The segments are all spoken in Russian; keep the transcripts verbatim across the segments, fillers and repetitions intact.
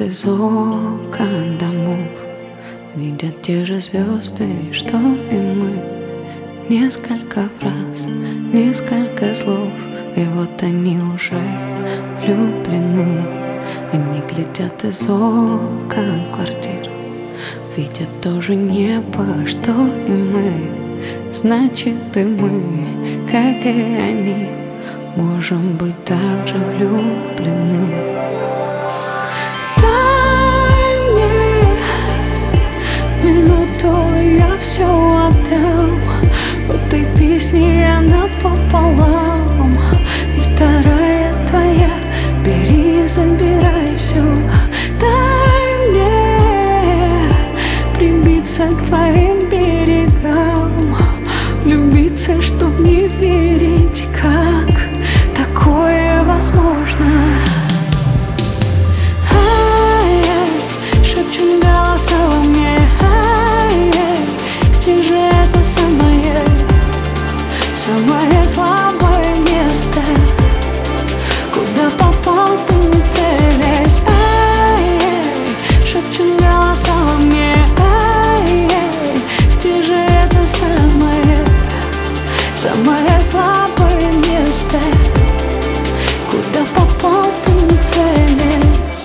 глядят из окон домов, видят те же звезды, что и мы. Несколько фраз, несколько слов, и вот они уже влюблены. Они глядят из окон квартир, видят тоже небо, что и мы. Значит, и мы, как и они, можем быть так же влюблены. Дай мне минуту, я все отдам. В этой песне я напополам, и вторая твоя, бери, забирай все. Дай мне прибиться к твоим берегам, влюбиться, чтоб не верить, как такое возможно. Ай-яй, шепчут голоса во мне. Ай-яй, где же это самое, самое слабое место, куда попал ты, не целясь? Ай-яй, шепчут голоса во мне. Ай-яй, где же это самое, самое слабое место, куда попал ты, не целясь?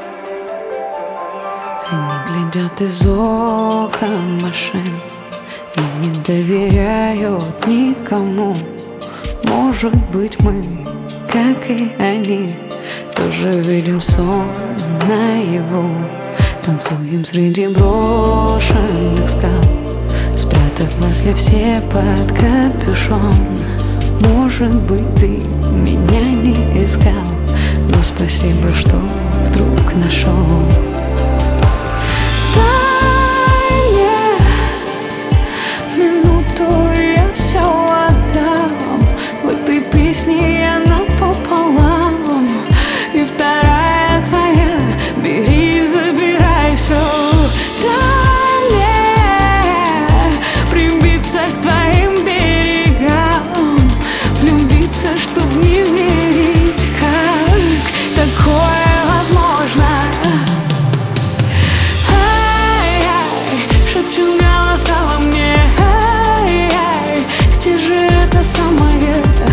Они глядят из окон машин и не доверяют никому. Может быть, мы, как и они, тоже видим сон наяву. Танцуем среди брошенных скал, спрятав мысли все под капюшон. Может быть, ты меня не искал, но спасибо, что вдруг нашел. Дай мне минуту, я все отдам. В этой песне я напополам, и вторая твоя, бери, забирай все. Дай мне прибиться к твоим берегам, влюбиться, чтоб не верить, как такое возможно. Ай-яй, шепчут голоса во мне. Ай-яй, где же это самое,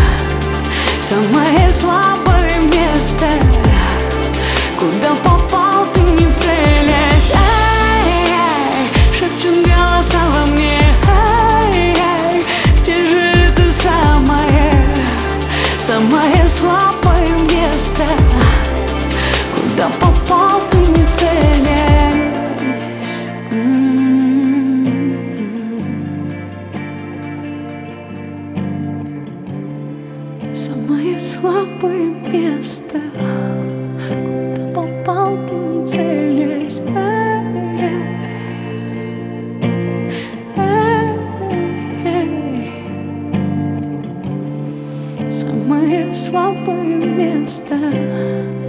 самое слабое место, куда попал ты, не целясь? Ай-яй, шепчут голоса во мне. Ай-яй, где же это самое, самое слабое место, куда попал ты, не целясь? Самое слабое место, куда попал ты, не целясь? Ай-яй, ай-яй. Самое слабое место.